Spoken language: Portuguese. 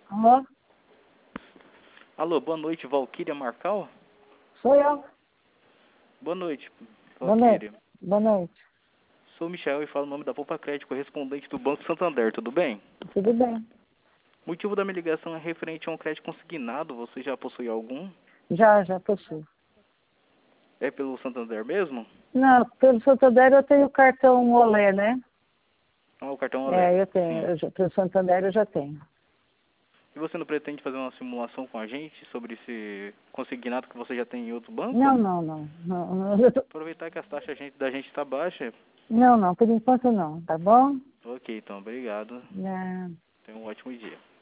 Alô? Alô, boa noite, Valquíria Marcal? Sou eu. Boa noite, Boa noite. Valquíria. Boa noite. Sou o Michel e falo o nome da Poupa Crédito, correspondente do Banco Santander, tudo bem? Tudo bem. O motivo da minha ligação é referente a um crédito consignado, você já possui algum? Já possui. É pelo Santander mesmo? Não, pelo Santander eu tenho o cartão Olé, né? Ah, o cartão Olé. Eu tenho. Sim. Pelo Santander eu já tenho. E você não pretende fazer uma simulação com a gente sobre esse consignado que você já tem em outro banco? Não. Aproveitar que as taxas da gente tá baixa. Não, por enquanto não, tá bom? Ok, então, obrigado. Não. Tenha um ótimo dia.